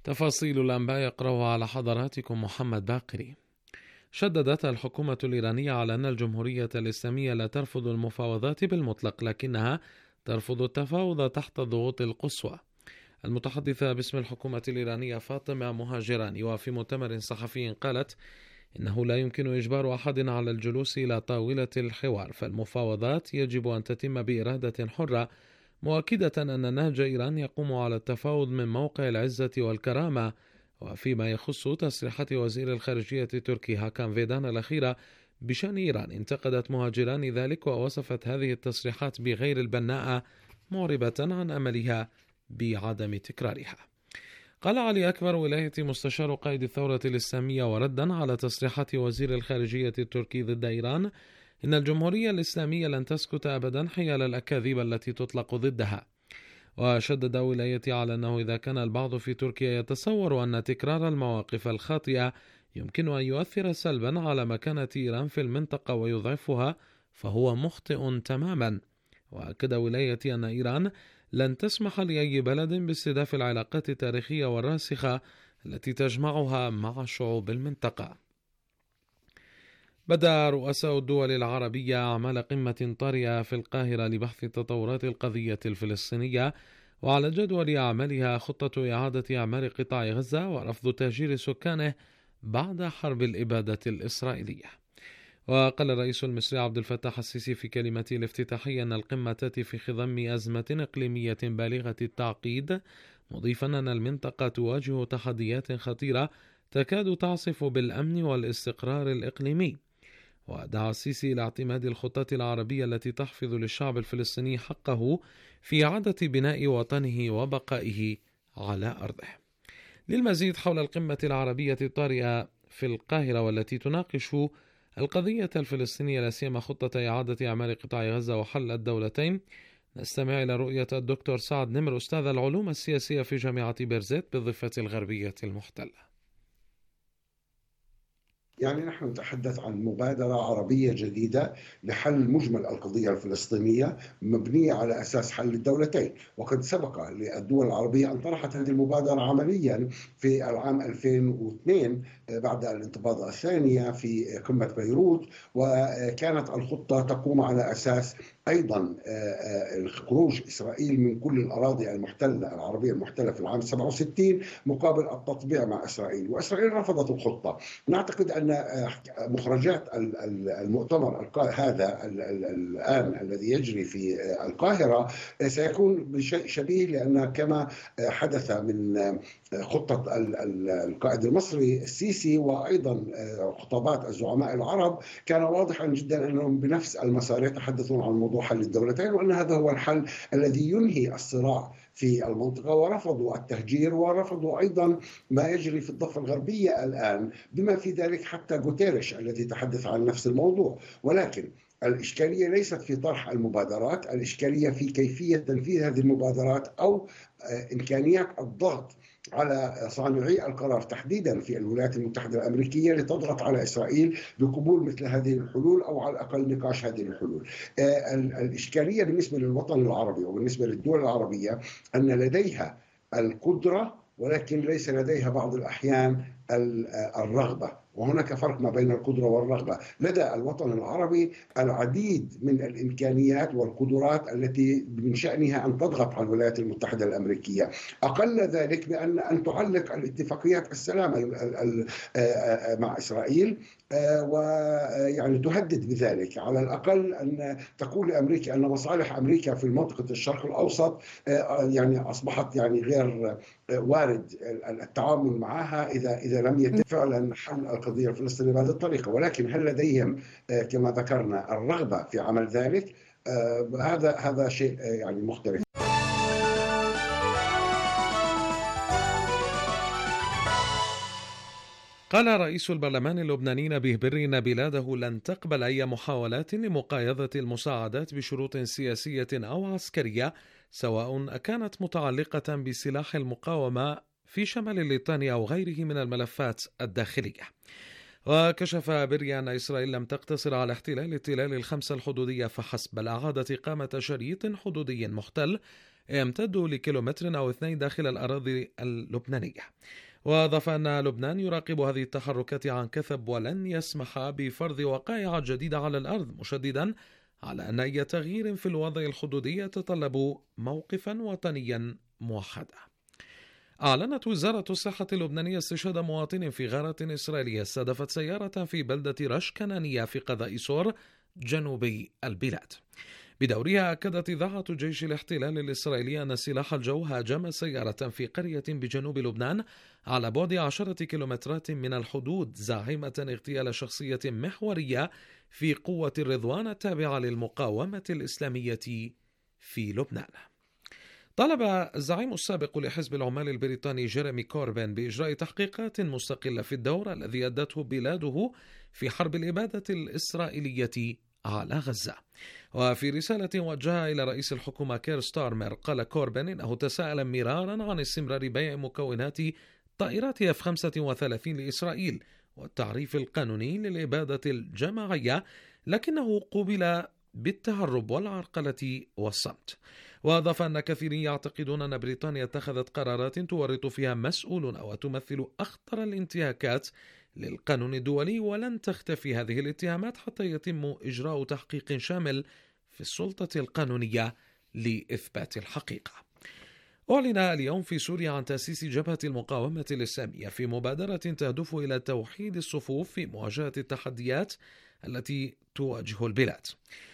تفاصيل الأنباء يقرأها على حضراتكم محمد باقري. شددت الحكومة الإيرانية على أن الجمهورية الإسلامية لا ترفض المفاوضات بالمطلق، لكنها ترفض التفاوض تحت الضغوط القصوى. المتحدثة باسم الحكومة الإيرانية فاطمة مهاجراني وفي مؤتمر صحفي قالت إنه لا يمكن إجبار أحد على الجلوس إلى طاولة الحوار، فالمفاوضات يجب أن تتم بإرادة حرة، مؤكدة أن نهج إيران يقوم على التفاوض من موقع العزة والكرامة. وفيما يخص تصريحات وزير الخارجية التركي هاكان فيدان الأخيرة بشأن إيران، انتقدت مهاجران ذلك ووصفت هذه التصريحات بغير البناءة، معربة عن أملها بعدم تكرارها. قال علي أكبر ولاية مستشار قائد الثورة الإسلامية وردا على تصريحات وزير الخارجية التركي ضد إيران إن الجمهورية الإسلامية لن تسكت أبدا حيال الأكاذيب التي تطلق ضدها. وشدد ولايتي على أنه إذا كان البعض في تركيا يتصور أن تكرار المواقف الخاطئة يمكن أن يؤثر سلبا على مكانة إيران في المنطقة ويضعفها، فهو مخطئ تماما. وأكد ولايتي أن إيران لن تسمح لأي بلد باستهداف العلاقات التاريخية والراسخة التي تجمعها مع شعوب المنطقة. بدأ رؤساء الدول العربية أعمال قمة طارئة في القاهرة لبحث تطورات القضية الفلسطينية، وعلى جدول أعمالها خطة إعادة إعمار قطاع غزة ورفض تهجير سكانه بعد حرب الإبادة الإسرائيلية. وقال الرئيس المصري عبد الفتاح السيسي في كلمته الافتتاحية أن القمة تأتي في خضم أزمة إقليمية بالغة التعقيد، مضيفا أن المنطقة تواجه تحديات خطيرة تكاد تعصف بالأمن والاستقرار الإقليمي. ودعا السيسي إلى اعتماد الخطط العربية التي تحفظ للشعب الفلسطيني حقه في إعادة بناء وطنه وبقائه على أرضه. للمزيد حول القمة العربية الطارئة في القاهرة والتي تناقش القضية الفلسطينية لا سيما خطة إعادة إعمار قطاع غزة وحل الدولتين، نستمع إلى رؤية الدكتور سعد نمر أستاذ العلوم السياسية في جامعة بيرزيت بالضفة الغربية المحتلة. يعني نحن نتحدث عن مبادرة عربية جديدة لحل مجمل القضية الفلسطينية مبنية على أساس حل الدولتين، وقد سبق للدول العربية أن طرحت هذه المبادرة عمليا في العام 2002 بعد الانتفاضة الثانية في قمة بيروت، وكانت الخطة تقوم على أساس أيضا خروج إسرائيل من كل الأراضي المحتلة العربية المحتلة في العام 67 مقابل التطبيع مع إسرائيل، وإسرائيل رفضت الخطة. نعتقد أن مخرجات المؤتمر هذا الآن الذي يجري في القاهرة سيكون بشيء شبيه، لأن كما حدث من خطة القائد المصري السيسي وأيضا خطابات الزعماء العرب، كان واضحا جدا أنهم بنفس المسار يتحدثون عن موضوع حل الدولتين، وأن هذا هو الحل الذي ينهي الصراع في المنطقة، ورفضوا التهجير ورفضوا أيضا ما يجري في الضفة الغربية الآن، بما في ذلك حتى غوتيريش الذي تحدث عن نفس الموضوع. ولكن الإشكالية ليست في طرح المبادرات، الإشكالية في كيفية تنفيذ هذه المبادرات أو إمكانيات الضغط على صانعي القرار تحديدا في الولايات المتحدة الأمريكية لتضغط على إسرائيل بقبول مثل هذه الحلول أو على الأقل نقاش هذه الحلول. الإشكالية بالنسبة للوطن العربي وبالنسبة للدول العربية أن لديها القدرة ولكن ليس لديها بعض الأحيان الرغبة، وهناك فرق ما بين القدرة والرغبة. لدى الوطن العربي العديد من الإمكانيات والقدرات التي من شأنها أن تضغط على الولايات المتحدة الأمريكية، أقل ذلك بأن تعلق الاتفاقيات السلام مع إسرائيل، ويعني تهدد بذلك، على الأقل أن تقول لأمريكا أن مصالح أمريكا في منطقة الشرق الأوسط يعني أصبحت يعني غير وارد التعامل معها إذا لم يتم فعلا حل القضية الفلسطينية بهذه الطريقة. ولكن هل لديهم كما ذكرنا الرغبة في عمل ذلك؟ هذا شيء يعني مختلف. قال رئيس البرلمان اللبناني نبيه بري إن بلاده لن تقبل أي محاولات لمقايضة المساعدات بشروط سياسية أو عسكرية، سواء كانت متعلقة بسلاح المقاومة في شمال ليطانيا أو غيره من الملفات الداخلية. وكشف بري أن إسرائيل لم تقتصر على احتلال التلال الخمسة الحدودية فحسب، بل أعادت إقامة شريط حدودي محتل يمتد لكيلومتر أو 2 داخل الأراضي اللبنانية. وأضاف أن لبنان يراقب هذه التحركات عن كثب ولن يسمح بفرض وقائع جديدة على الأرض، مشددا على أن أي تغيير في الوضع الحدودي يتطلب موقفا وطنيا موحدا. أعلنت وزارة الصحة اللبنانية استشهاد مواطن في غارة إسرائيلية استهدفت سيارة في بلدة رشكنانية في قضاء سور جنوبي البلاد. بدورها أكدت إذاعة جيش الاحتلال الإسرائيلي أن سلاح الجو هاجم سيارة في قرية بجنوب لبنان على بعد 10 كيلومترات من الحدود، زاعمة اغتيال شخصية محورية في قوة الرضوان التابعة للمقاومة الإسلامية في لبنان. طلب الزعيم السابق لحزب العمال البريطاني جيريمي كوربين بإجراء تحقيقات مستقلة في الدور الذي أدته بلاده في حرب الإبادة الإسرائيلية على غزة. وفي رسالة وجهها إلى رئيس الحكومة كير ستارمر، قال كوربين إنه تساءل مرارا عن استمرار بيع مكونات طائرات F-35 لإسرائيل والتعريف القانوني للإبادة الجماعية، لكنه قوبل بالتهرب والعرقلة والصمت. وأضاف أن كثيرين يعتقدون أن بريطانيا اتخذت قرارات تورط فيها مسؤولون وتمثل أخطر الانتهاكات للقانون الدولي، ولن تختفي هذه الاتهامات حتى يتم إجراء تحقيق شامل في السلطة القانونية لإثبات الحقيقة. أعلن اليوم في سوريا عن تأسيس جبهة المقاومة الإسلامية في مبادرة تهدف إلى توحيد الصفوف في مواجهة التحديات التي تواجه البلاد.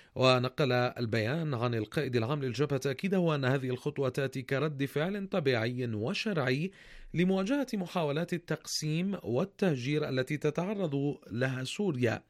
ونقل البيان عن القائد العام للجبهة تأكيده أن هذه الخطوة تأتي كرد فعل طبيعي وشرعي لمواجهة محاولات التقسيم والتهجير التي تتعرض لها سوريا.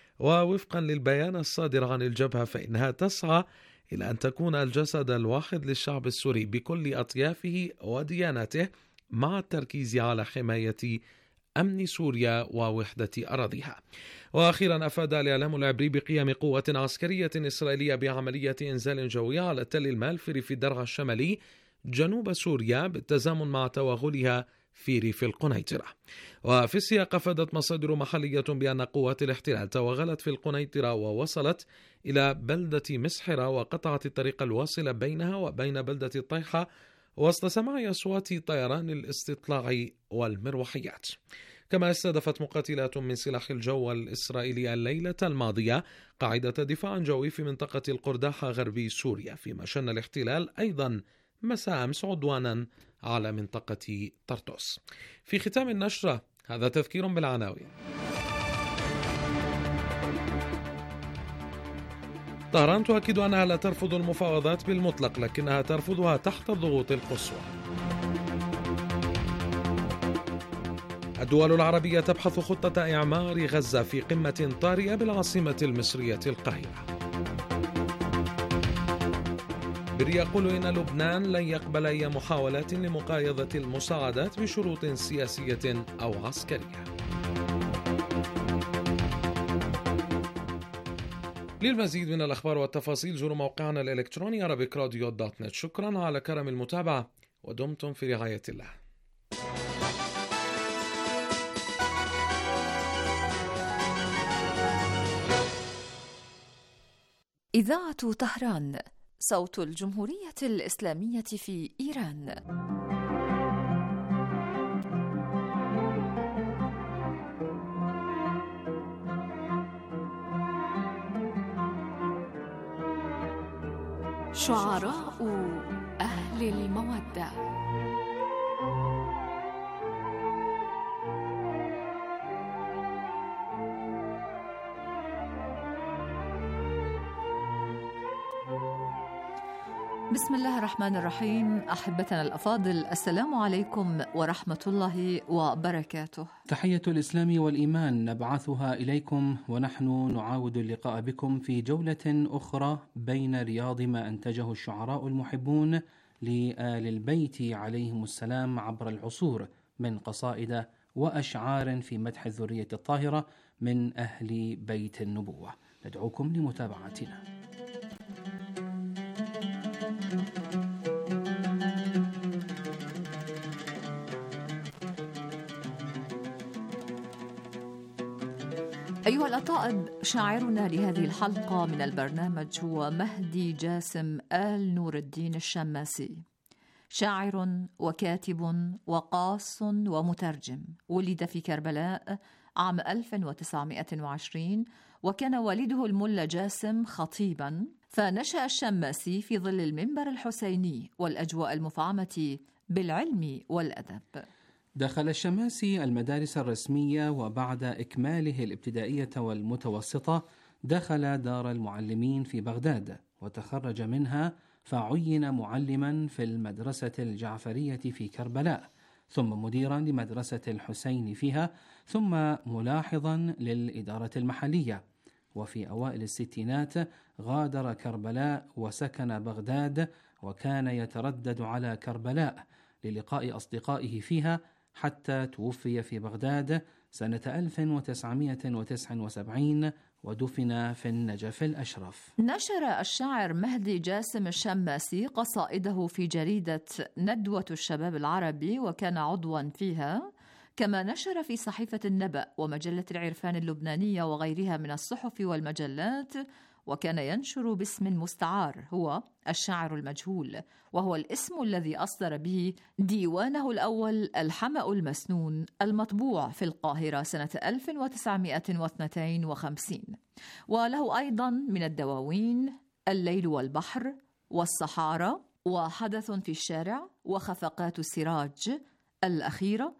ووفقا للبيان الصادر عن الجبهة فإنها تسعى إلى أن تكون الجسد الواحد للشعب السوري بكل أطيافه ودياناته، مع التركيز على حماية أمن سوريا ووحدة أراضيها. وأخيرا أفاد الإعلام العبري بقيام قوة عسكرية إسرائيلية بعملية إنزال جوي على تل المالفري في الدرع الشمالي جنوب سوريا بالتزامن مع توغلها في ريف القنيطرة. وفي السياق أفادت مصادر محلية بأن قوات الاحتلال توغلت في القنيطرة ووصلت إلى بلدة مسحرة وقطعت الطريق الواصل بينها وبين بلدة الطيحة وسط سماع أصوات طيران الاستطلاع والمروحيات. كما استهدفت مقاتلات من سلاح الجو الإسرائيلي الليلة الماضية قاعدة دفاع جوي في منطقة القرداحة غربي سوريا، فيما شن الاحتلال أيضا مساء أمس عدوانا على منطقة طرطوس. في ختام النشرة هذا تذكير بالعناوين. طهران تؤكد أنها لا ترفض المفاوضات بالمطلق، لكنها ترفضها تحت الضغوط القصوى. الدول العربية تبحث خطة إعمار غزة في قمة طارئة بالعاصمة المصرية القاهرة. بري يقول إن لبنان لن يقبل أي محاولات لمقايضة المساعدات بشروط سياسية أو عسكرية. للمزيد من الأخبار والتفاصيل زوروا موقعنا الإلكتروني arabicradio.net. شكرا على كرم المتابعة ودمتم في رعاية الله. إذاعة طهران، صوت الجمهورية الإسلامية في إيران. شعراء أهل المودة. بسم الله الرحمن الرحيم. أحبتنا الأفاضل، السلام عليكم ورحمة الله وبركاته. تحية الإسلام والإيمان نبعثها إليكم، ونحن نعاود اللقاء بكم في جولة أخرى بين رياض ما أنتجه الشعراء المحبون لآل البيت عليهم السلام عبر العصور من قصائد وأشعار في مدح الذرية الطاهرة من أهل بيت النبوة. ندعوكم لمتابعتنا. أيها الأطائب، شاعرنا لهذه الحلقة من البرنامج هو مهدي جاسم آل نور الدين الشماسي، شاعر وكاتب وقاص ومترجم. ولد في كربلاء عام 1920، وكان والده الملا جاسم خطيبا، فنشأ الشماسي في ظل المنبر الحسيني والأجواء المفعمة بالعلم والأدب. دخل الشماسي المدارس الرسمية، وبعد إكماله الابتدائية والمتوسطة دخل دار المعلمين في بغداد وتخرج منها، فعين معلما في المدرسة الجعفرية في كربلاء، ثم مديرا لمدرسة الحسين فيها، ثم ملاحظا للإدارة المحلية. وفي أوائل الستينات غادر كربلاء وسكن بغداد، وكان يتردد على كربلاء للقاء أصدقائه فيها، حتى توفي في بغداد سنة 1979 ودفن في النجف الأشرف. نشر الشاعر مهدي جاسم الشماسي قصائده في جريدة ندوة الشباب العربي، وكان عضوا فيها، كما نشر في صحيفة النبأ ومجلة العرفان اللبنانية وغيرها من الصحف والمجلات، وكان ينشر باسم مستعار هو الشاعر المجهول، وهو الاسم الذي أصدر به ديوانه الأول الحمأ المسنون المطبوع في القاهرة سنة 1952. وله أيضا من الدواوين الليل والبحر والصحارى وحدث في الشارع وخفقات السراج الأخيرة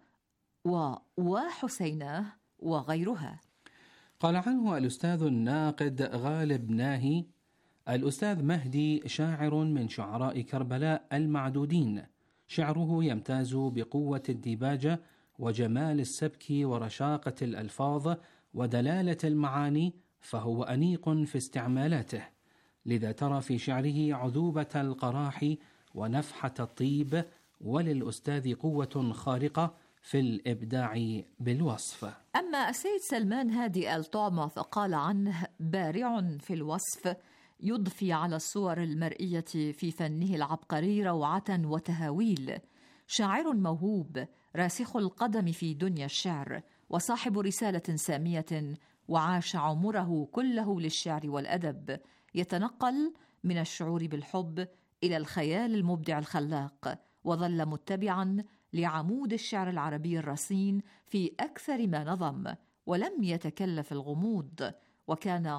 وحسيناه وغيرها. قال عنه الأستاذ الناقد غالب ناهي: الأستاذ مهدي شاعر من شعراء كربلاء المعدودين، شعره يمتاز بقوة الديباجة وجمال السبك ورشاقة الألفاظ ودلالة المعاني، فهو أنيق في استعمالاته، لذا ترى في شعره عذوبة القراح ونفحة الطيب، وللأستاذ قوة خارقة في الإبداع بالوصف. أما السيد سلمان هادي الطعمة فقال عنه: بارع في الوصف، يضفي على الصور المرئية في فنه العبقري روعة وتهاويل، شاعر موهوب راسخ القدم في دنيا الشعر، وصاحب رسالة سامية، وعاش عمره كله للشعر والأدب، يتنقل من الشعور بالحب إلى الخيال المبدع الخلاق، وظل متبعاً لعمود الشعر العربي الرصين في أكثر ما نظم، ولم يتكلف الغموض، وكان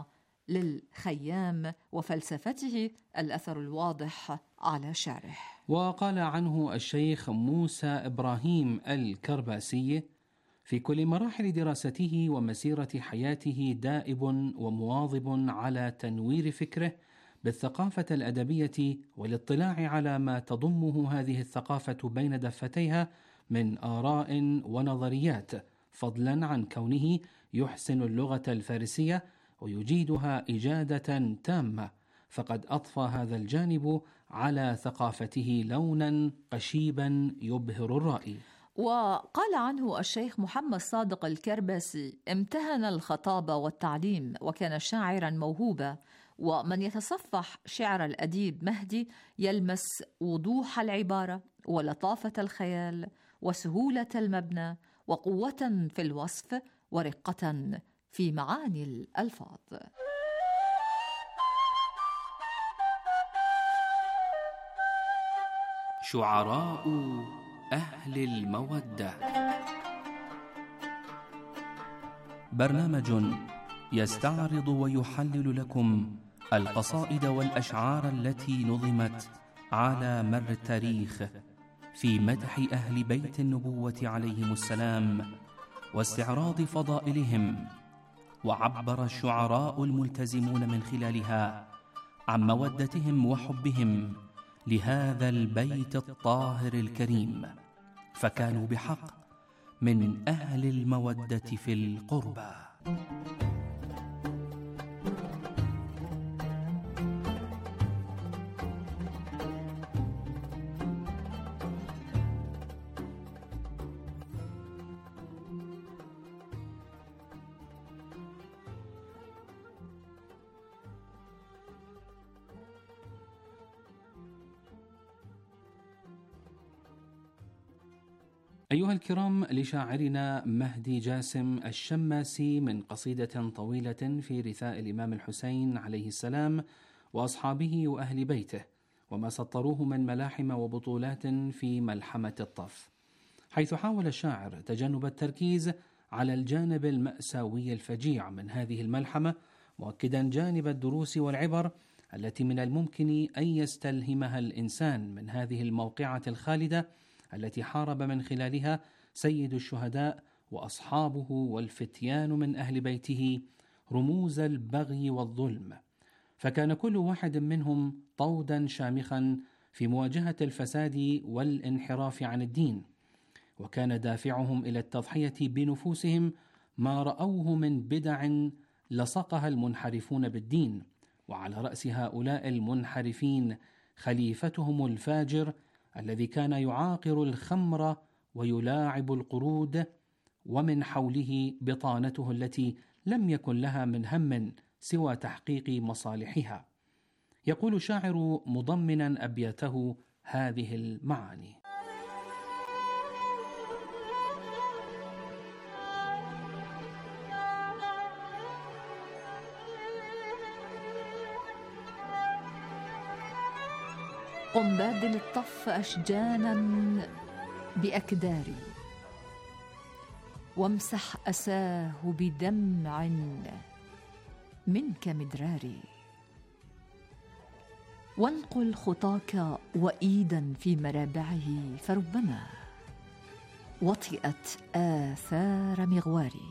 للخيام وفلسفته الأثر الواضح على شعره. وقال عنه الشيخ موسى إبراهيم الكرباسي: في كل مراحل دراسته ومسيرة حياته دائب ومواظب على تنوير فكره بالثقافة الأدبية والاطلاع على ما تضمه هذه الثقافة بين دفتيها من آراء ونظريات، فضلا عن كونه يحسن اللغة الفارسية ويجيدها إجادة تامة، فقد أضفى هذا الجانب على ثقافته لونا قشيبا يبهر الرأي. وقال عنه الشيخ محمد صادق الكرباسي: امتهن الخطابة والتعليم، وكان شاعرا موهوبا، ومن يتصفح شعر الأديب مهدي يلمس وضوح العبارة ولطافة الخيال وسهولة المبنى وقوة في الوصف ورقة في معاني الألفاظ. شعراء أهل المودة، برنامج يستعرض ويحلل لكم القصائد والأشعار التي نظمت على مر التاريخ في مدح أهل بيت النبوة عليهم السلام واستعراض فضائلهم، وعبر الشعراء الملتزمون من خلالها عن مودتهم وحبهم لهذا البيت الطاهر الكريم، فكانوا بحق من أهل المودة في القربى. أيها الكرام، لشاعرنا مهدي جاسم الشماسي من قصيدة طويلة في رثاء الإمام الحسين عليه السلام وأصحابه وأهل بيته، وما سطروه من ملاحم وبطولات في ملحمة الطف، حيث حاول الشاعر تجنب التركيز على الجانب المأساوي الفجيع من هذه الملحمة، مؤكدا جانب الدروس والعبر التي من الممكن أن يستلهمها الإنسان من هذه الموقعة الخالدة التي حارب من خلالها سيد الشهداء وأصحابه والفتيان من أهل بيته رموز البغي والظلم، فكان كل واحد منهم طودا شامخا في مواجهة الفساد والانحراف عن الدين، وكان دافعهم إلى التضحية بنفوسهم ما رأوه من بدع لصقها المنحرفون بالدين، وعلى رأس هؤلاء المنحرفين خليفتهم الفاجر الذي كان يعاقر الخمر ويلاعب القرود، ومن حوله بطانته التي لم يكن لها من هم سوى تحقيق مصالحها. يقول الشاعر مضمنا أبياته هذه المعاني: قم بادل الطف أشجانا بأكداري، وامسح أساه بدمع منك مدراري، وانقل خطاك وإيدا في مرابعه، فربما وطئت آثار مغواري.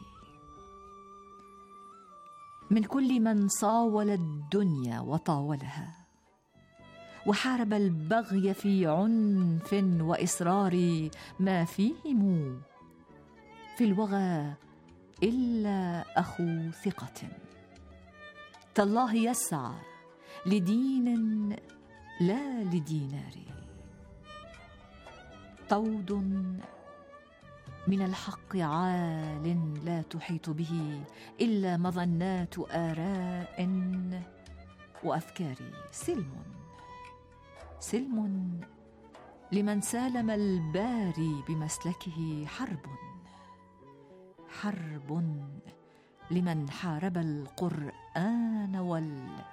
من كل من صاول الدنيا وطاولها، وحارب البغي في عنف وإصرار، ما فيهم في الوغى إلا أخو ثقة، تالله يسعى لدين لا لدينار، طود من الحق عال لا تحيط به إلا مظنات آراء وأفكار. سلم لمن سالم الباري بمسلكه، حرب لمن حارب القرآن والباري.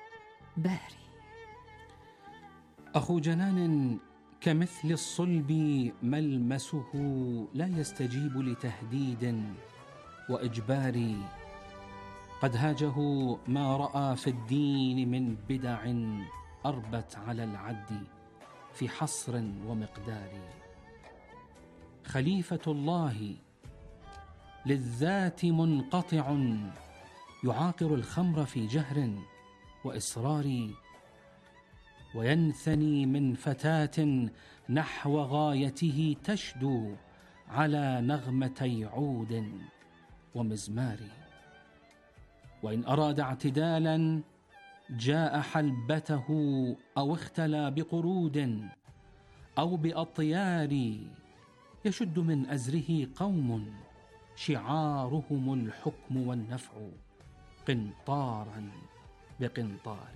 أخو جنان كمثل الصلب ملمسه، لا يستجيب لتهديد وإجبار، قد هاجه ما رأى في الدين من بدع أربت على العد في حصر ومقدار. خليفة الله للذات منقطع، يعاقر الخمر في جهر وإصرار، وينثني من فتاة نحو غايته تشدو على نغمتي عود ومزمار. وإن أراد اعتدالا جاء حلبته، أو اختلى بقرود أو بأطيار، يشد من أزره قوم شعارهم الحكم والنفع، قنطارا بقنطار.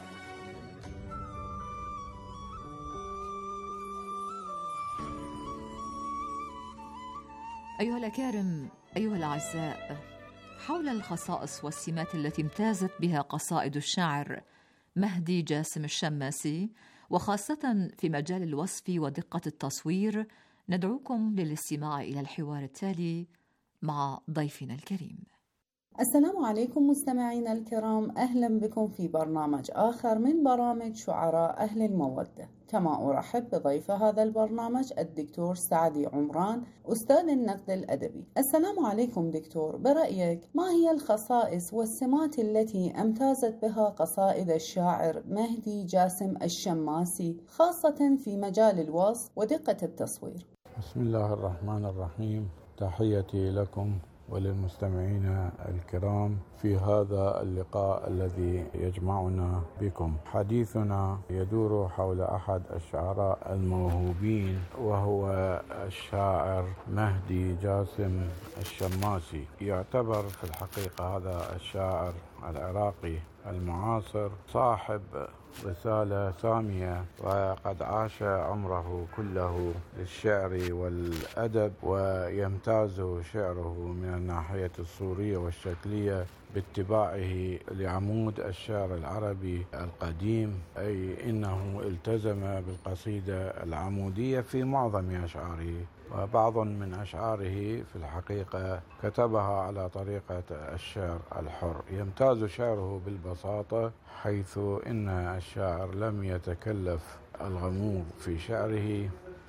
أيها الأكارم، أيها الأعزاء، حول الخصائص والسمات التي امتازت بها قصائد الشاعر مهدي جاسم الشماسي، وخاصة في مجال الوصف ودقة التصوير، ندعوكم للاستماع إلى الحوار التالي مع ضيفنا الكريم. السلام عليكم مستمعينا الكرام، أهلا بكم في برنامج آخر من برامج شعراء أهل المودة. كما أرحب بضيف هذا البرنامج الدكتور سعدي عمران، أستاذ النقد الأدبي. السلام عليكم دكتور، برأيك ما هي الخصائص والسمات التي امتازت بها قصائد الشاعر مهدي جاسم الشماسي، خاصة في مجال الوصف ودقة التصوير؟ بسم الله الرحمن الرحيم. تحياتي لكم وللمستمعين الكرام في هذا اللقاء الذي يجمعنا بكم. حديثنا يدور حول أحد الشعراء الموهوبين، وهو الشاعر مهدي جاسم الشماسي. يعتبر في الحقيقة هذا الشاعر العراقي المعاصر صاحب رسالة سامية، وقد عاش عمره كله للشعر والأدب، ويمتاز شعره من الناحية الصورية والشكلية باتباعه لعمود الشعر العربي القديم، أي إنه التزم بالقصيدة العمودية في معظم أشعاره، وبعض من أشعاره في الحقيقة كتبها على طريقة الشعر الحر. يمتاز شعره بالبساطة، حيث إن الشاعر لم يتكلف الغموض في شعره.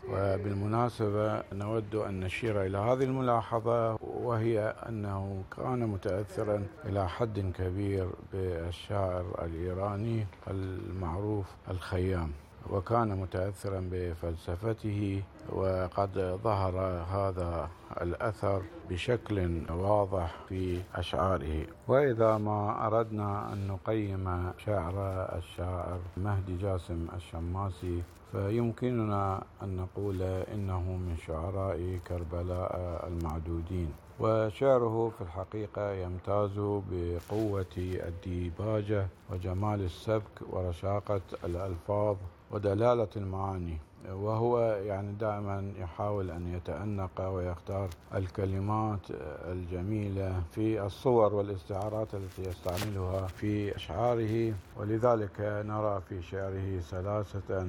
وبالمناسبة نود أن نشير إلى هذه الملاحظة، وهي أنه كان متأثرا إلى حد كبير بالشاعر الإيراني المعروف الخيام، وكان متأثرا بفلسفته، وقد ظهر هذا الأثر بشكل واضح في أشعاره. وإذا ما أردنا أن نقيم شعر الشاعر مهدي جاسم الشماسي، فيمكننا أن نقول إنه من شعراء كربلاء المعدودين، وشعره في الحقيقة يمتاز بقوة الديباجة وجمال السبك ورشاقة الألفاظ ودلالة المعاني، وهو يعني دائما يحاول أن يتأنق ويختار الكلمات الجميلة في الصور والاستعارات التي يستعملها في أشعاره، ولذلك نرى في شعره سلاسة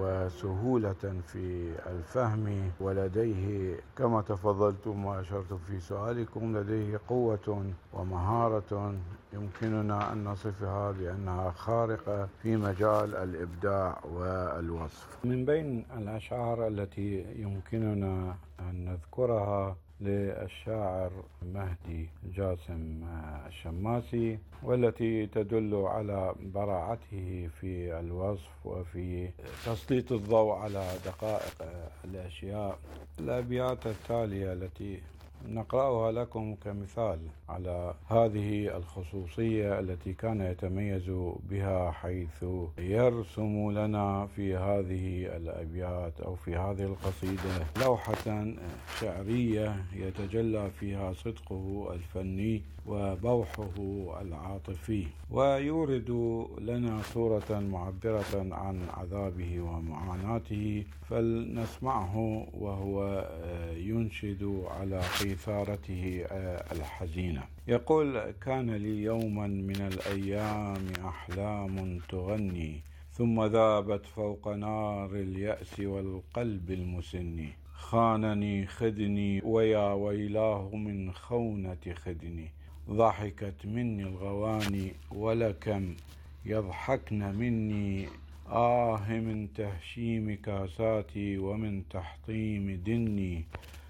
وسهولة في الفهم، ولديه كما تفضلتم وأشرتم في سؤالكم لديه قوة ومهارة يمكننا أن نصفها بأنها خارقة في مجال الإبداع والوصف. من بين الأشعار التي يمكننا أن نذكرها للشاعر مهدي جاسم الشماسي، والتي تدل على براعته في الوصف وفي تسليط الضوء على دقائق الأشياء، الأبيات التالية التي نقرأها لكم كمثال على هذه الخصوصية التي كان يتميز بها، حيث يرسم لنا في هذه الأبيات أو في هذه القصيدة لوحة شعرية يتجلى فيها صدقه الفني وبوحه العاطفي، ويورد لنا صورة معبرة عن عذابه ومعاناته، فلنسمعه وهو ينشد على قيثارته الحزينة. يقول: كان لي يوما من الأيام أحلام تغني، ثم ذابت فوق نار اليأس والقلب المسن، خانني خدني ويا ويلاه من خونة خدني، ضحكت مني الغواني ولكم يضحكن مني، من تهشيم كاساتي ومن تحطيم دني،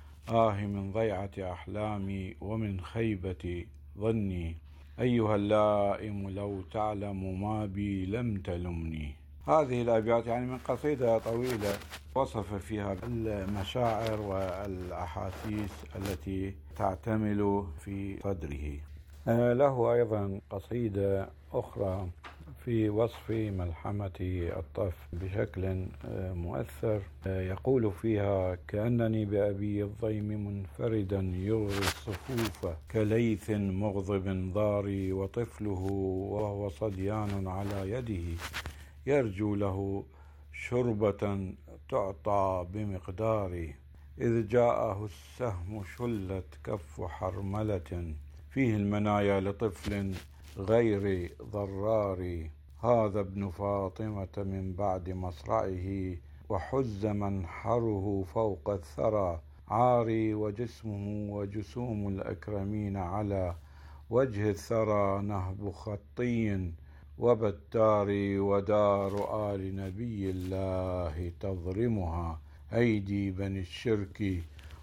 من ضيعة أحلامي ومن خيبة ظني، أيها اللائم لو تعلم ما بي لم تلمني. هذه الأبيات يعني من قصيدة طويلة وصف فيها المشاعر والأحاسيس التي تعتمل في صدره. له أيضا قصيدة أخرى في وصف ملحمة الطف بشكل مؤثر، يقول فيها: كأنني بأبي الضيم منفردا يغري الصفوف، كليث مغضب ضاري وطفله وهو صديان على يده، يرجو له شربة تعطى بمقدار، إذ جاءه السهم شلت كف حرملة، فيه المنايا لطفل غير ضرار، هذا ابن فاطمة من بعد مصرعه، وحز منحره فوق الثرى، عاري وجسمه وجسوم الأكرمين على وجه الثرى، نهب خطي وبتاري، ودار آل نبي الله تضرمها، أيدي بني الشرك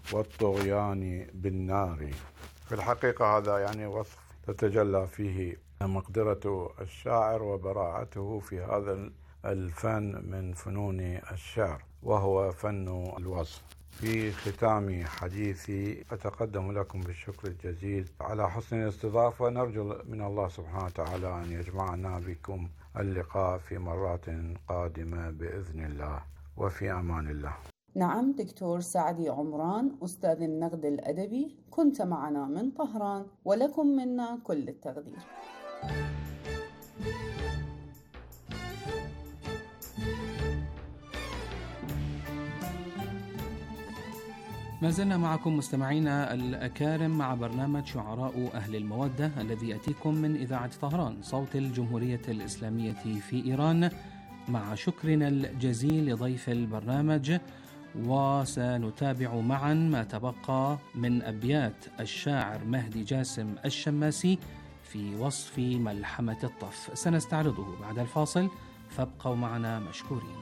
والطغيان بالنار. في الحقيقة هذا يعني وصف تتجلى فيه مقدرة الشاعر وبراعته في هذا الفن من فنون الشعر، وهو فن الوصف. في ختام حديثي أتقدم لكم بالشكر الجزيل على حسن الاستضافة، ونرجو من الله سبحانه وتعالى أن يجمعنا بكم اللقاء في مرات قادمة بإذن الله، وفي أمان الله. نعم دكتور سعدي عمران أستاذ النقد الأدبي، كنت معنا من طهران، ولكم منا كل التقدير. ما زلنا معكم مستمعينا الأكارم مع برنامج شعراء أهل المودة الذي يأتيكم من إذاعة طهران صوت الجمهورية الإسلامية في إيران، مع شكرنا الجزيل لضيف البرنامج. وسنتابع معا ما تبقى من أبيات الشاعر مهدي جاسم الشماسي في وصف ملحمة الطف، سنستعرضه بعد الفاصل، فابقوا معنا مشكورين.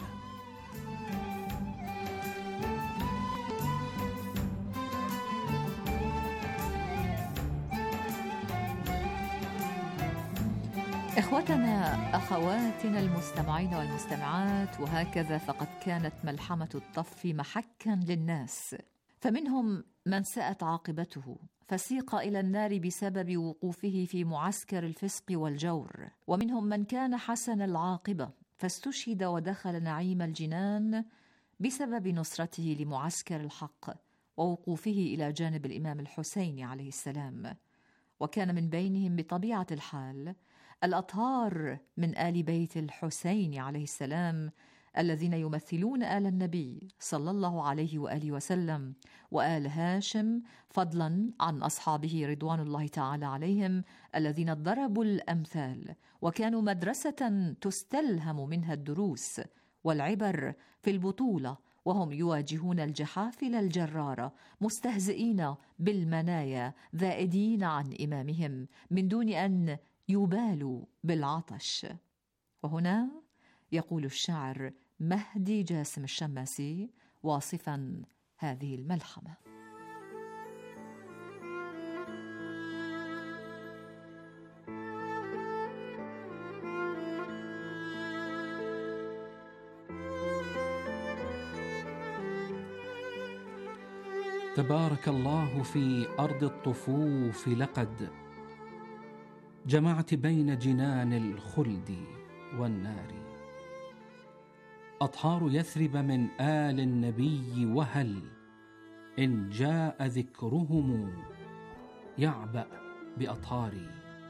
إخوتنا أخواتنا المستمعين والمستمعات، وهكذا فقد كانت ملحمة الطف محكا للناس، فمنهم من ساءت عاقبته فسيق إلى النار بسبب وقوفه في معسكر الفسق والجور، ومنهم من كان حسن العاقبة فاستشهد ودخل نعيم الجنان بسبب نصرته لمعسكر الحق ووقوفه إلى جانب الإمام الحسين عليه السلام. وكان من بينهم بطبيعة الحال الأطهار من آل بيت الحسين عليه السلام الذين يمثلون آل النبي صلى الله عليه وآله وسلم وآل هاشم، فضلا عن أصحابه رضوان الله تعالى عليهم الذين ضربوا الأمثال وكانوا مدرسة تستلهم منها الدروس والعبر في البطولة، وهم يواجهون الجحافل الجرارة مستهزئين بالمنايا ذائدين عن إمامهم من دون أن يبالوا بالعطش. وهنا يقول الشاعر مهدي جاسم الشماسي واصفا هذه الملحمة: تبارك الله في أرض الطفوف، لقد جمعت بين جنان الخلد والنار. أطهار يثرب من آل النبي، وهل إن جاء ذكرهم يعبأ بأطهاري.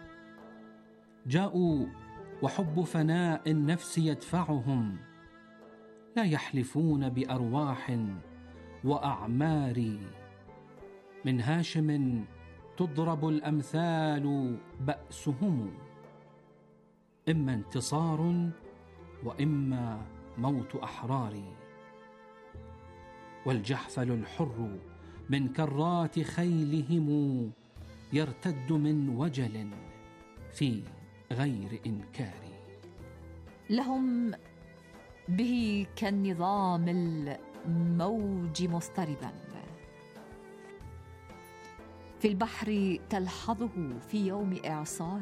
جاءوا وحب فناء النفس يدفعهم، لا يحلفون بأرواح وأعمار. من هاشم تضرب الأمثال بأسهم، إما انتصار وإما موت أحرار. والجحفل الحر من كرات خيلهم يرتد من وجل في غير إنكار. لهم به كالنظام الموج مضطربا في البحر تلحظه في يوم إعصار.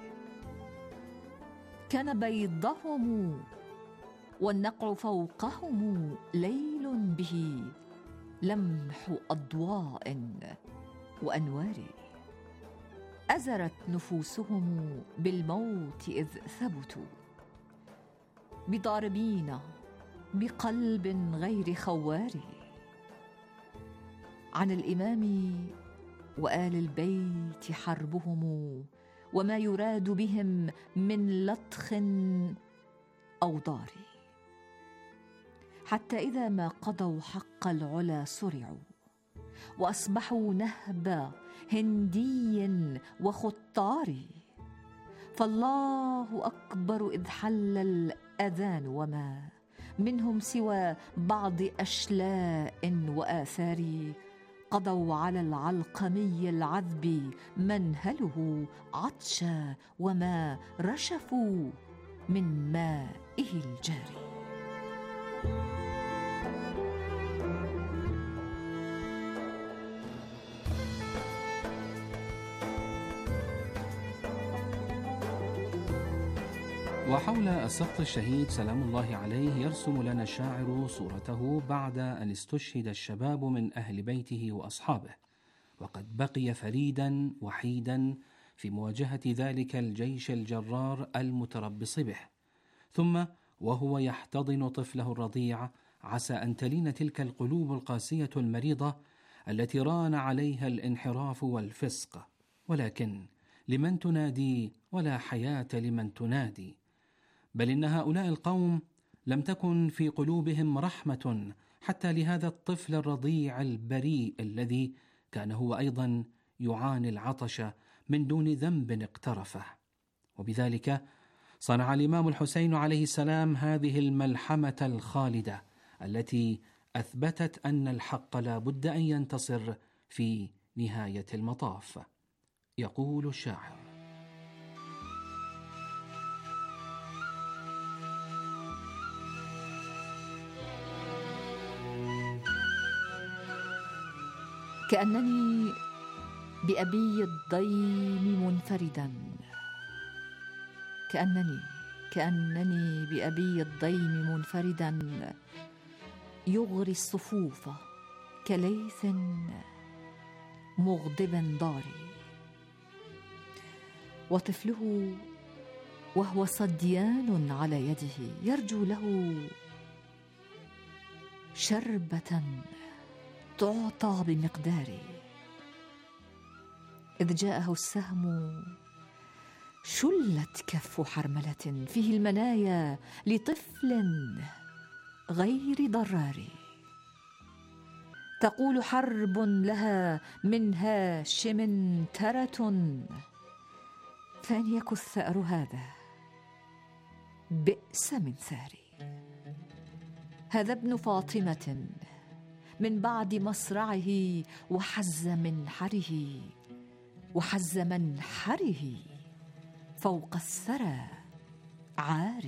كان بيضهم والنقع فوقهم ليل به لمح أضواء وأنوار. أزرت نفوسهم بالموت إذ ثبتوا بضاربين بقلب غير خوار. عن الإمام وآل البيت حربهم وما يراد بهم من لطخ أو ضار. حتى إذا ما قضوا حق العلا سرعوا وأصبحوا نهب هندي وخطار. فالله أكبر إذ حل الأذان وما منهم سوى بعض أشلاء وآثار. قضوا على العلقمي العذب منهله عطشا وما رشفوا من مائه الجاري. وحول السقط الشهيد سلام الله عليه يرسم لنا الشاعر صورته بعد أن استشهد الشباب من أهل بيته وأصحابه، وقد بقي فريدا وحيدا في مواجهة ذلك الجيش الجرار المتربص به. ثم وهو يحتضن طفله الرضيع عسى أن تلين تلك القلوب القاسية المريضة التي ران عليها الانحراف والفسق. ولكن لمن تنادي ولا حياة لمن تنادي، بل إن هؤلاء القوم لم تكن في قلوبهم رحمة حتى لهذا الطفل الرضيع البريء الذي كان هو أيضا يعاني العطش من دون ذنب اقترفه. وبذلك صنع الإمام الحسين عليه السلام هذه الملحمة الخالدة التي أثبتت أن الحق لا بد أن ينتصر في نهاية المطاف. يقول الشاعر: كأنني بأبي الضيم منفردا، كأنني بأبي الضيم منفردا يغري الصفوف كليث مغضب ضاري، وطفله وهو صديان على يده يرجو له شربة تعطى بمقداره، إذ جاءه السهم شلت كف حرملة فيه المنايا لطفل غير ضرار، تقول حرب لها من هاشم ترة، فإن يك الثأر هذا بئس من ثاري. هذا ابن فاطمة من بعد مصرعه وحز منحره فوق الثرى عاري.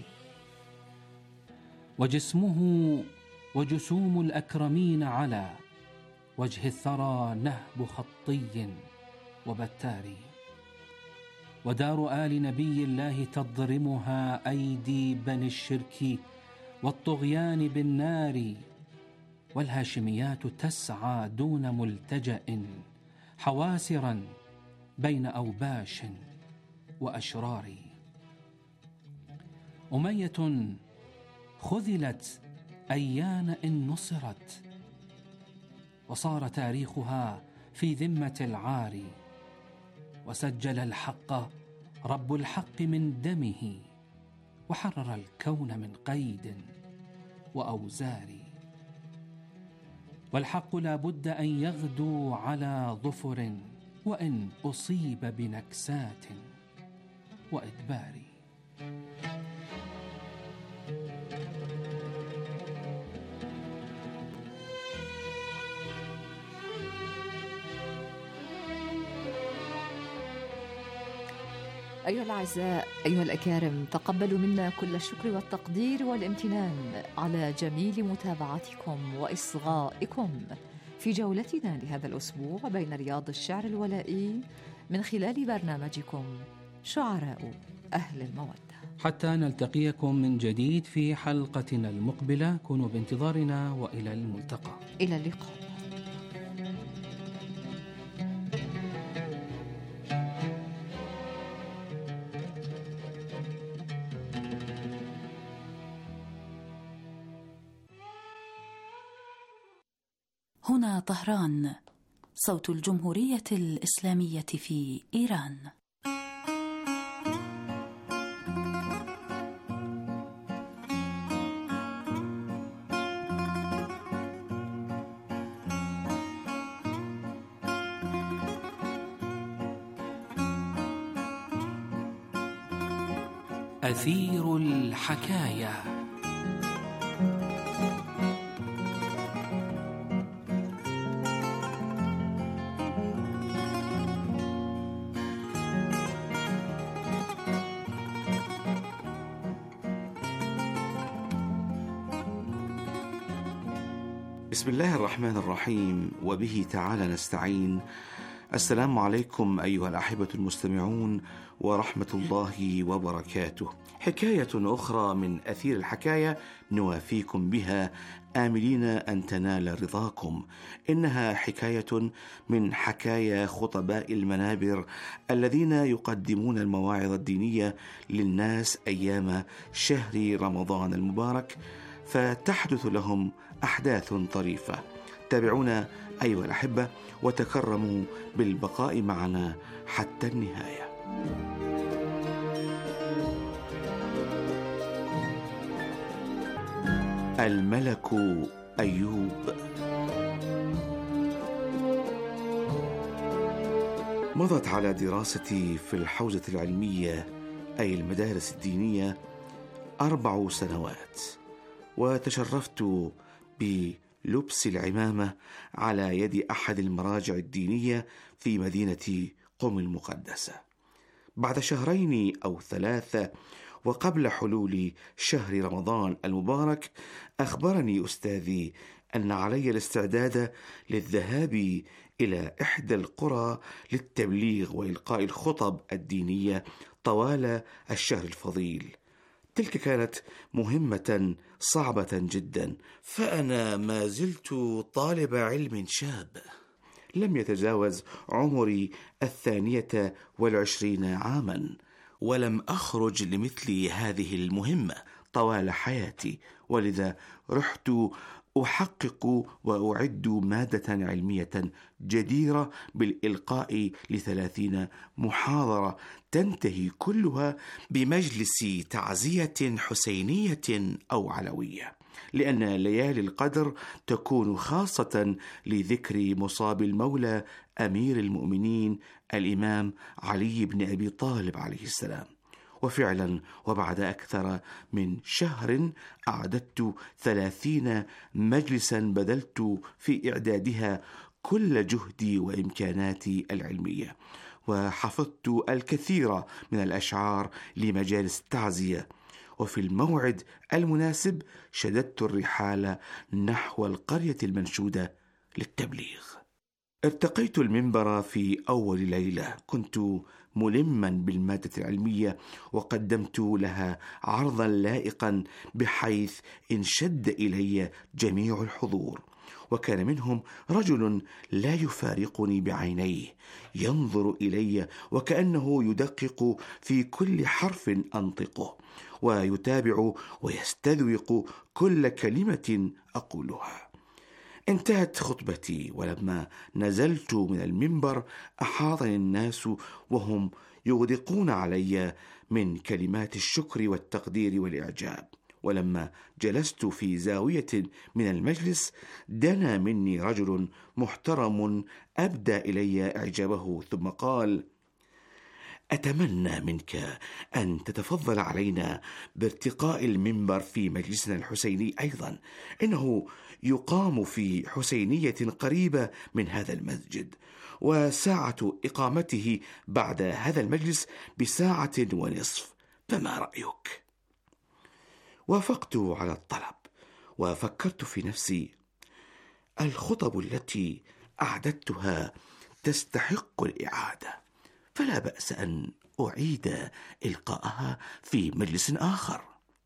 وجسمه وجسوم الأكرمين على وجه الثرى نهب خطي وبتاري، ودار آل نبي الله تضرمها أيدي بني الشرك والطغيان بالنار، والهاشميات تسعى دون ملتجأ حواسرا بين أوباش وأشرار. أمية خذلت أيان إن نصرت، وصار تاريخها في ذمة العار، وسجل الحق رب الحق من دمه، وحرر الكون من قيد وأوزار. والحق لا بد أن يغدو على ظفر، وإن أصيب بنكسات وإدبار. أيها الأعزاء، أيها الأكارم، تقبلوا منا كل الشكر والتقدير والامتنان على جميل متابعتكم وإصغائكم في جولتنا لهذا الأسبوع بين رياض الشعر الولائي من خلال برنامجكم شعراء أهل المودة. حتى نلتقيكم من جديد في حلقتنا المقبلة، كونوا بانتظارنا وإلى الملتقى. إلى اللقاء. هنا طهران، صوت الجمهورية الإسلامية في إيران. أثير الحكاية. بسم الله الرحمن الرحيم، وبه تعالى نستعين. السلام عليكم أيها الأحبة المستمعون ورحمة الله وبركاته. حكاية أخرى من أثير الحكاية نوافيكم بها آملين أن تنال رضاكم. إنها حكاية من حكايا خطباء المنابر الذين يقدمون المواعظ الدينية للناس أيام شهر رمضان المبارك، فتحدث لهم أحداث طريفة. تابعونا أيها الأحبة وتكرموا بالبقاء معنا حتى النهاية. الملك أيوب. مضت على دراستي في الحوزة العلمية أي المدارس الدينية 4 سنوات، وتشرفت بلبس العمامة على يد أحد المراجع الدينية في مدينة قم المقدسة. بعد 2 أو 3 وقبل حلول شهر رمضان المبارك، أخبرني أستاذي أن علي الاستعداد للذهاب إلى إحدى القرى للتبليغ وإلقاء الخطب الدينية طوال الشهر الفضيل. تلك كانت مهمة صعبة جدا، فأنا ما زلت طالب علم شاب، لم يتجاوز عمري 22 عاما، ولم أخرج لمثل هذه المهمة طوال حياتي، ولذا رحت أحقق وأعد مادة علمية جديرة بالإلقاء ل30 محاضرة تنتهي كلها بمجلس تعزية حسينية أو علوية، لأن ليالي القدر تكون خاصة لذكر مصاب المولى أمير المؤمنين الإمام علي بن أبي طالب عليه السلام. وفعلا وبعد أكثر من شهر أعددت 30 مجلسا بذلت في إعدادها كل جهدي وإمكاناتي العلمية، وحفظت الكثير من الأشعار لمجالس التعزية، وفي الموعد المناسب شددت الرحال نحو القرية المنشودة للتبليغ. ارتقيت المنبر في أول ليلة، كنت ملما بالمادة العلمية وقدمت لها عرضا لائقا بحيث انشد إلي جميع الحضور، وكان منهم رجل لا يفارقني بعينيه، ينظر إلي وكأنه يدقق في كل حرف أنطقه، ويتابع ويستذوق كل كلمة أقولها. انتهت خطبتي، ولما نزلت من المنبر أحاطني الناس وهم يغدقون علي من كلمات الشكر والتقدير والإعجاب. ولما جلست في زاوية من المجلس دنا مني رجل محترم أبدى إلي إعجابه، ثم قال: أتمنى منك أن تتفضل علينا بارتقاء المنبر في مجلسنا الحسيني أيضا، إنه يقام في حسينية قريبة من هذا المسجد، وساعة إقامته بعد هذا المجلس ب1.5 ساعة، فما رأيك؟ وافقت على الطلب، وفكرت في نفسي: الخطب التي أعددتها تستحق الإعادة، فلا بأس أن أعيد إلقاءها في مجلس آخر.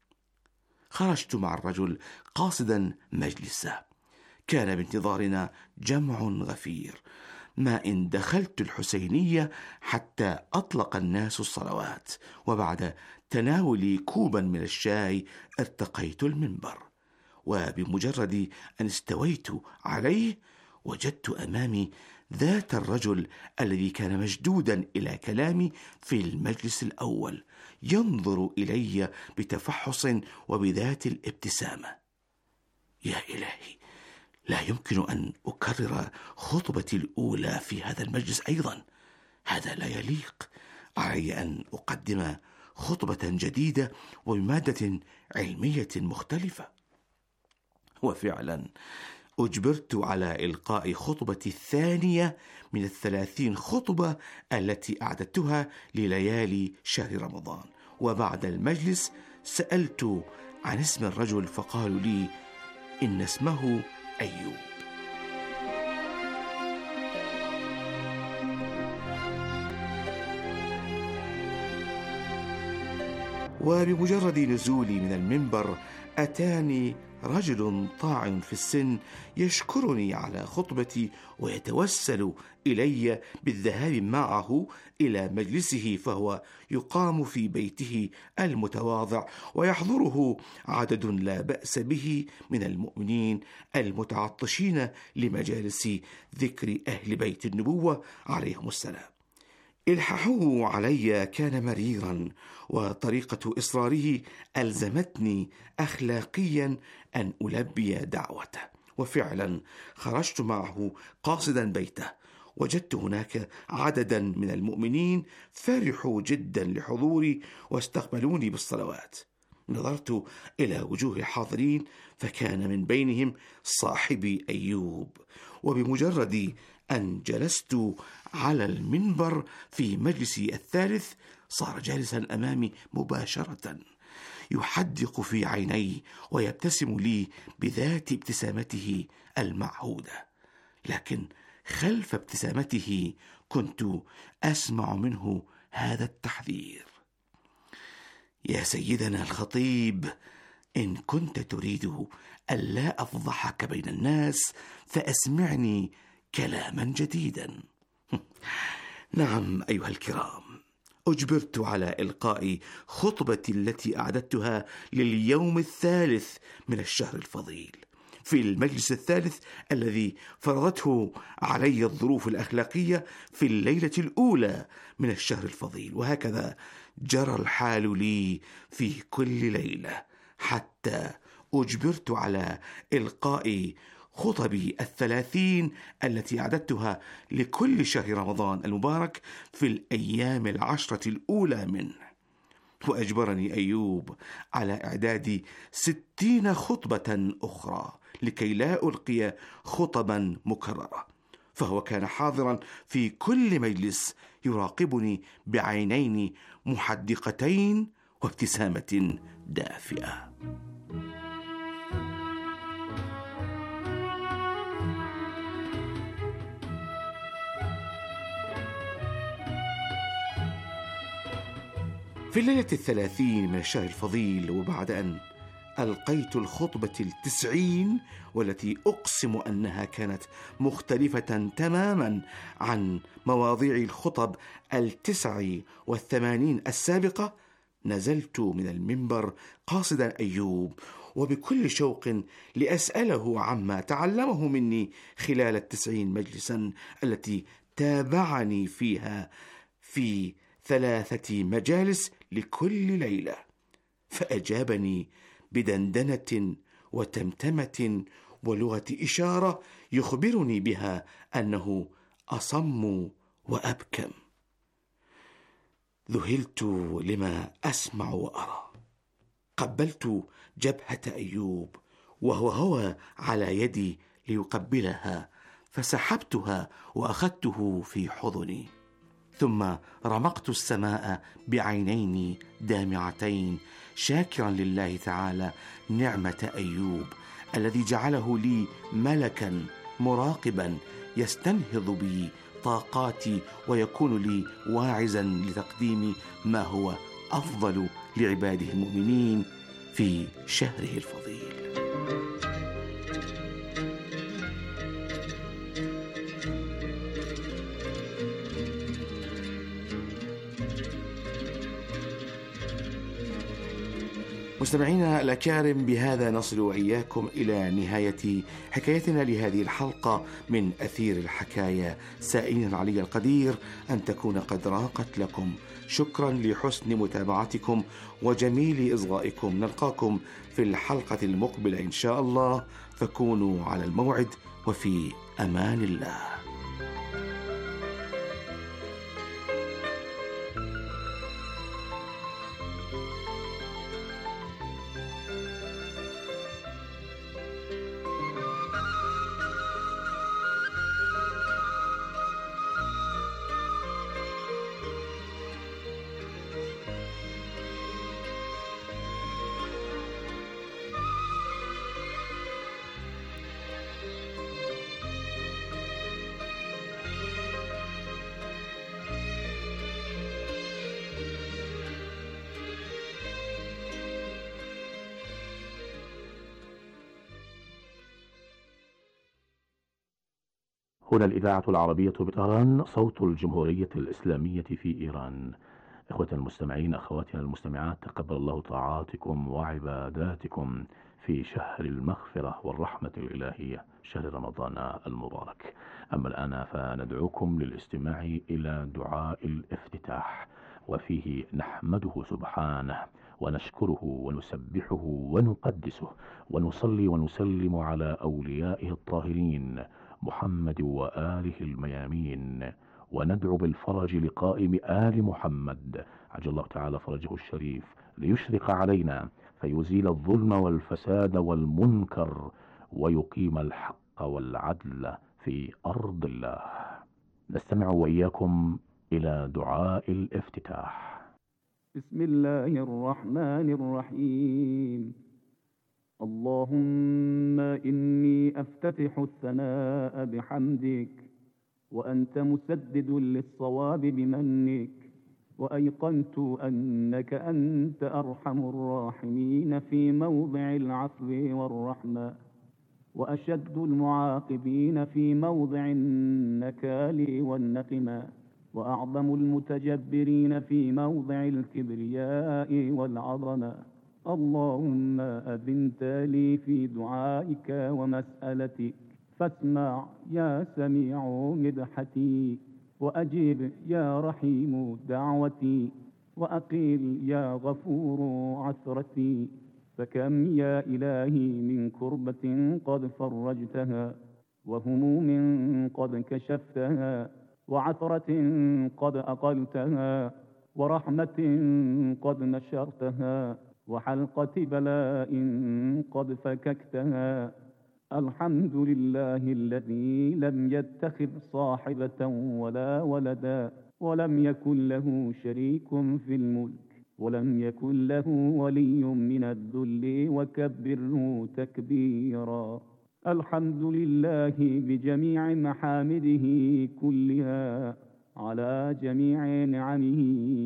خرجت مع الرجل قاصدا مجلسه. كان بانتظارنا جمع غفير، ما إن دخلت الحسينية حتى أطلق الناس الصلوات، وبعد تناولي كوبا من الشاي ارتقيت المنبر، وبمجرد أن استويت عليه وجدت أمامي ذات الرجل الذي كان مشدودا إلى كلامي في المجلس الأول، ينظر إلي بتفحص وبذات الابتسامة. يا إلهي، لا يمكن أن أكرر خطبتي الأولى في هذا المجلس أيضا، هذا لا يليق. علي أن أقدم خطبة جديدة وبمادة علمية مختلفة. وفعلا أجبرت على إلقاء خطبتي الثانية من 30 خطبة التي أعددتها لليالي شهر رمضان. وبعد المجلس سألت عن اسم الرجل، فقالوا لي إن اسمه أيوب. وبمجرد نزولي من المنبر أتاني رجل طاعن في السن يشكرني على خطبتي ويتوسل إلي بالذهاب معه إلى مجلسه، فهو يقام في بيته المتواضع ويحضره عدد لا بأس به من المؤمنين المتعطشين لمجالس ذكر أهل بيت النبوة عليهم السلام. إلحاحه علي كان مريرا، وطريقة إصراره ألزمتني أخلاقيا أن ألبي دعوته، وفعلا خرجت معه قاصدا بيته. وجدت هناك عددا من المؤمنين فرحوا جدا لحضوري واستقبلوني بالصلوات. نظرت إلى وجوه الحاضرين فكان من بينهم صاحبي أيوب، وبمجرد أن جلست على المنبر في مجلسي الثالث صار جالسا أمامي مباشرة، يحدق في عيني ويبتسم لي بذات ابتسامته المعهودة، لكن خلف ابتسامته كنت أسمع منه هذا التحذير: يا سيدنا الخطيب، إن كنت تريد ألا أفضحك بين الناس فأسمعني كلاما جديدا. نعم أيها الكرام، أجبرت على إلقاء خطبتي التي أعددتها لليوم الثالث من الشهر الفضيل في المجلس الثالث الذي فرضته علي الظروف الأخلاقية في الليلة الأولى من الشهر الفضيل، وهكذا جرى الحال لي في كل ليلة حتى أجبرت على إلقاء خطبي 30 التي أعددتها لكل شهر رمضان المبارك في الأيام 10 الأولى منه. وأجبرني أيوب على إعداد 60 خطبة أخرى لكي لا ألقي خطبا مكررة، فهو كان حاضرا في كل مجلس يراقبني بعينين محدقتين وابتسامة دافئة. في الليلة 30 من الشهر الفضيل، وبعد أن ألقيت الخطبة 90 والتي أقسم أنها كانت مختلفة تماما عن مواضيع الخطب 89 السابقة، نزلت من المنبر قاصدا أيوب وبكل شوق لأسأله عما تعلمه مني خلال 90 مجلسا التي تابعني فيها في 3 مجالس لكل ليلة. فأجابني بدندنة وتمتمة ولغة إشارة يخبرني بها أنه أصم وأبكم. ذهلت لما أسمع وأرى. قبلت جبهة أيوب وهو على يدي ليقبلها، فسحبتها وأخذته في حضني، ثم رمقت السماء بعينين دامعتين شاكرا لله تعالى نعمة أيوب الذي جعله لي ملكا مراقبا يستنهض بي طاقاتي ويكون لي واعزا لتقديم ما هو أفضل لعباده المؤمنين في شهره الفضيل. مستمعينا الأكارم، بهذا نصل وإياكم إلى نهاية حكايتنا لهذه الحلقة من أثير الحكاية، سائلين علي القدير أن تكون قد راقت لكم. شكرا لحسن متابعتكم وجميل إصغائكم. نلقاكم في الحلقة المقبلة إن شاء الله، فكونوا على الموعد وفي أمان الله. هنا الإذاعة العربية بطهران، صوت الجمهورية الإسلامية في إيران. إخوة المستمعين، أخواتنا المستمعات، تقبل الله طاعاتكم وعباداتكم في شهر المغفرة والرحمة الإلهية، شهر رمضان المبارك. أما الآن فندعوكم للاستماع إلى دعاء الافتتاح، وفيه نحمده سبحانه ونشكره ونسبحه ونقدسه، ونصلي ونسلم على أوليائه الطاهرين محمد وآله الميامين، وندعو بالفرج لقائم آل محمد عجل الله تعالى فرجه الشريف، ليشرق علينا فيزيل الظلم والفساد والمنكر ويقيم الحق والعدل في أرض الله. نستمع وإياكم إلى دعاء الافتتاح. بسم الله الرحمن الرحيم. اللهم إني أفتتح الثناء بحمدك، وأنت مسدد للصواب بمنك، وأيقنت أنك أنت أرحم الراحمين في موضع العفو والرحمة، وأشد المعاقبين في موضع النكال والنقمة، وأعظم المتجبرين في موضع الكبرياء والعظمة. اللهم أذنت لي في دعائك ومسألتك، فاسمع يا سميع مدحتي، وأجب يا رحيم دعوتي، وأقل يا غفور عثرتي. فكم يا إلهي من كربة قد فرجتها، وهموم قد كشفتها، وعثرة قد أقلتها، ورحمة قد نشرتها، وحلقة بلاء قد فككتها. الحمد لله الذي لم يتخذ صاحبة ولا ولدا، ولم يكن له شريك في الملك، ولم يكن له ولي من الذل، وكبره تكبيرا. الحمد لله بجميع محامده كلها، على جميع نعمه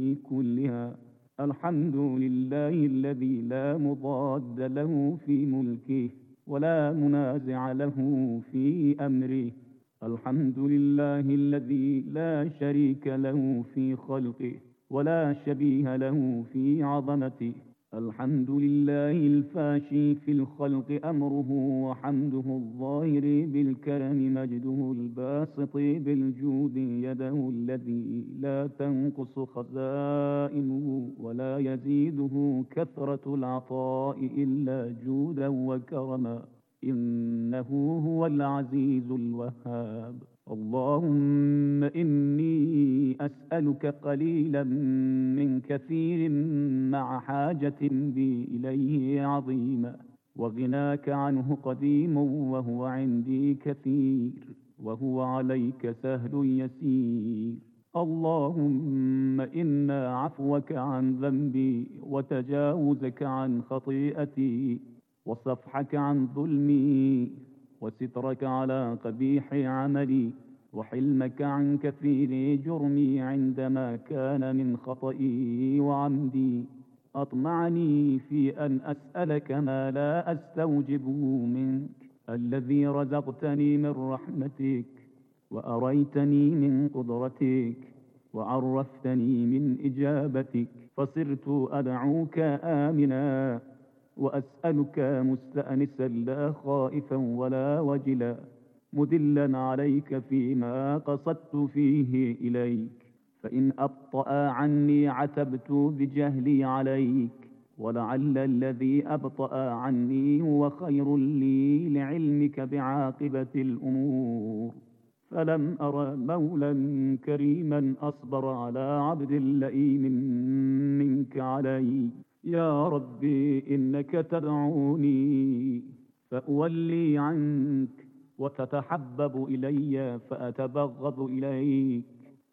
كلها. الحمد لله الذي لا مضاد له في ملكه، ولا منازع له في أمره. الحمد لله الذي لا شريك له في خلقه، ولا شبيه له في عظمته. الحمد لله الفاشي في الخلق أمره، وحمده الظاهر بالكرم، مجده الباسط بالجود، يده الذي لا تنقص خزائنه، ولا يزيده كثرة العطاء إلا جودا وكرما. إنه هو العزيز الوهاب. اللهم إني أسألك قليلا من كثير، مع حاجة بي إليه عظيمة، وغناك عنه قديم، وهو عندي كثير، وهو عليك سهل يسير. اللهم إن عفوك عن ذنبي، وتجاوزك عن خطيئتي، وصفحك عن ظلمي، وسترك على قبيح عملي، وحلمك عن كثير جرمي، عندما كان من خطئي وعمدي، أطمعني في أن أسألك ما لا أستوجبه منك، الذي رزقتني من رحمتك، وأريتني من قدرتك، وعرفتني من إجابتك، فصرت أدعوك آمنا، وأسألك مستأنسا لا خائفا ولا وجلا، مدلا عليك فيما قصدت فيه إليك. فإن أبطأ عني عتبت بجهلي عليك، ولعل الذي أبطأ عني هو خير لي لعلمك بعاقبة الأمور. فلم أر مولا كريما أصبر على عبد لئيم منك علي. يا ربي إنك تدعوني فأولي عنك، وتتحبب إلي فأتبغض إليك،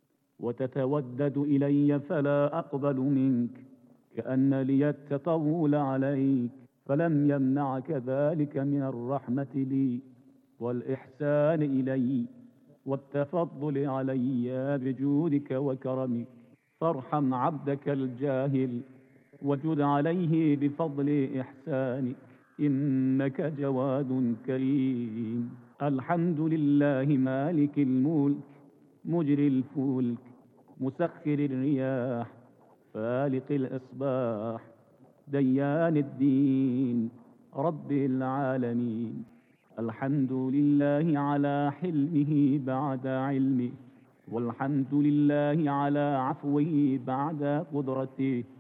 وتتودد إلي فلا أقبل منك، كأن لي التطول عليك، فلم يمنعك ذلك من الرحمة لي، والإحسان إلي، والتفضل علي بجودك وكرمك. فارحم عبدك الجاهل، وجد عليه بفضل إحسانك، إنك جواد كريم. الحمد لله مالك الملك، مجري الفلك، مسخر الرياح، فالق الإصباح، ديان الدين، رب العالمين. الحمد لله على حلمه بعد علمه، والحمد لله على عفوه بعد قدرته،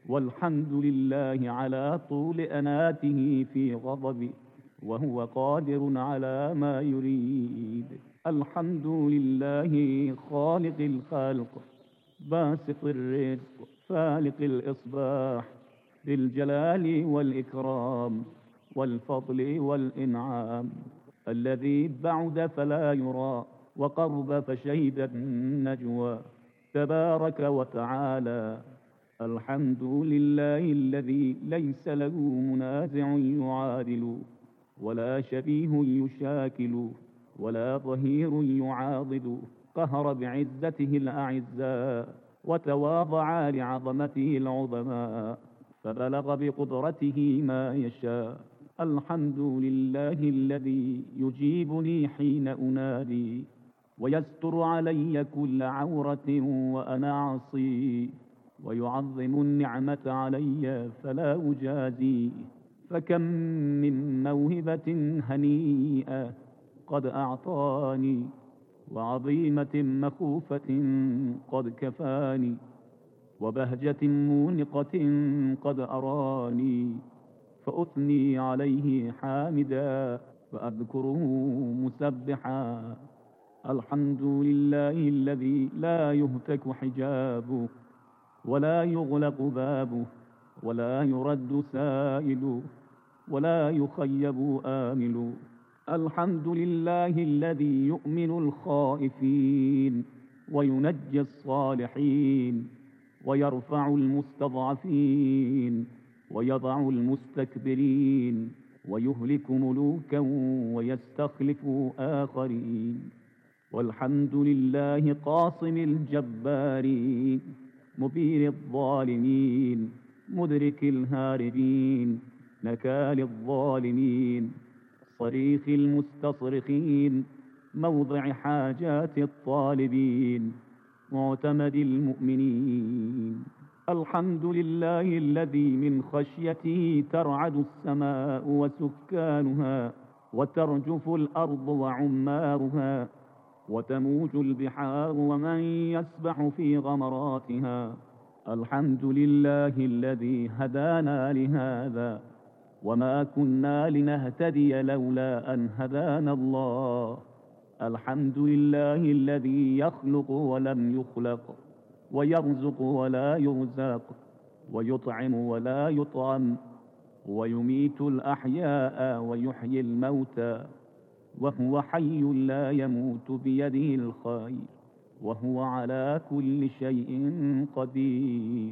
والحمد لله على طول أناته في غضبه وهو قادر على ما يريد. الحمد لله خالق الخلق باسط الرزق فالق الإصباح ذي الجلال والإكرام والفضل والإنعام، الذي بعد فلا يرى وقرب فشهد النجوى تبارك وتعالى. الحمد لله الذي ليس له منازع يعادل ولا شبيه يشاكل ولا ظهير يعاضد، قهر بعزته الأعزاء وتواضع لعظمته العظماء، فبلغ بقدرته ما يشاء. الحمد لله الذي يجيبني حين أنادي ويستر علي كل عورة وأنا عصي، ويعظم النعمة علي فلا أجازي. فكم من موهبة هنيئة قد أعطاني، وعظيمة مخوفة قد كفاني، وبهجة مونقة قد أراني، فأثني عليه حامدا وأذكره مسبحا. الحمد لله الذي لا يهتك حجابه ولا يغلق بابه ولا يرد سائل ولا يخيب آمل. الحمد لله الذي يؤمن الخائفين وينجي الصالحين ويرفع المستضعفين ويضع المستكبرين ويهلك ملوكا ويستخلف آخرين. والحمد لله قاصم الجبارين مبين الظالمين مدرك الهاربين نكال الظالمين صريخ المستصرخين موضع حاجات الطالبين معتمد المؤمنين. الحمد لله الذي من خشيته ترعد السماء وسكانها وترجف الأرض وعمارها وتموج البحار ومن يسبح في غمراتها. الحمد لله الذي هدانا لهذا وما كنا لنهتدي لولا أن هدانا الله. الحمد لله الذي يخلق ولم يخلق ويرزق ولا يرزق ويطعم ولا يطعم ويميت الأحياء ويحيي الموتى وهو حي لا يموت بيده الخير وهو على كل شيء قدير.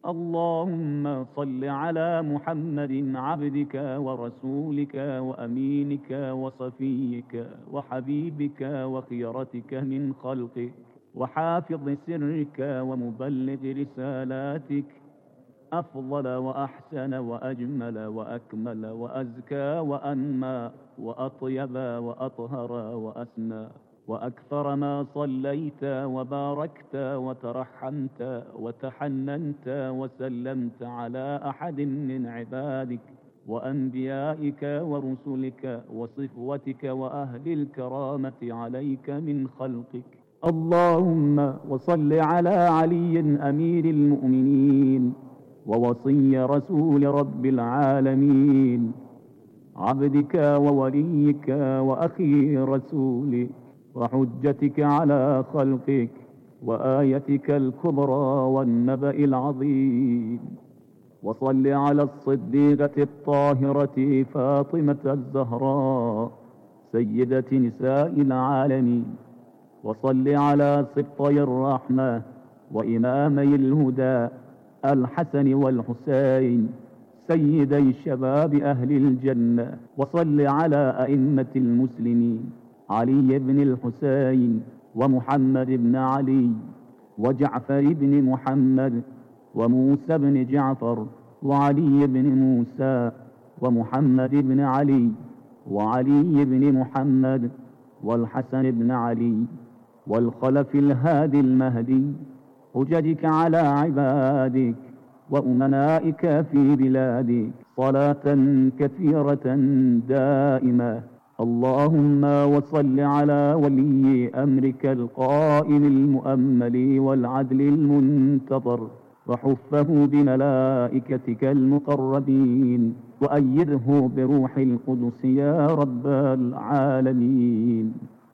اللهم صل على محمد عبدك ورسولك وأمينك وصفيك وحبيبك وخيرتك من خلقك وحافظ سرك ومبلغ رسالاتك، أفضل وأحسن وأجمل وأكمل وأزكى وأنمى وأطيب وأطهر وأسنى وأكثر ما صليت وباركت وترحمت وتحننت وسلمت على أحد من عبادك وأنبيائك ورسلك وصفوتك وأهل الكرامة عليك من خلقك. اللهم وصل على علي أمير المؤمنين ووصي رسول رب العالمين عبدك ووليك وأخي رسولك وحجتك على خلقك وآيتك الكبرى والنبأ العظيم. وصل على الصديقة الطاهرة فاطمة الزهراء سيدة نساء العالمين. وصل على سبطي الرحمة وإمامي الهدى الحسن والحسين سيدي شباب أهل الجنة. وصل على أئمة المسلمين علي بن الحسين ومحمد بن علي وجعفر بن محمد وموسى بن جعفر وعلي بن موسى ومحمد بن علي وعلي بن محمد والحسن بن علي والخلف الهادي المهدي حججك على عبادك وأمنائك في بلادك صلاة كثيرة دائمة. اللهم وصل على ولي أمرك القائم المؤمل والعدل المنتظر وحفه بملائكتك المقربين، وأيده بروح القدس يا رب العالمين.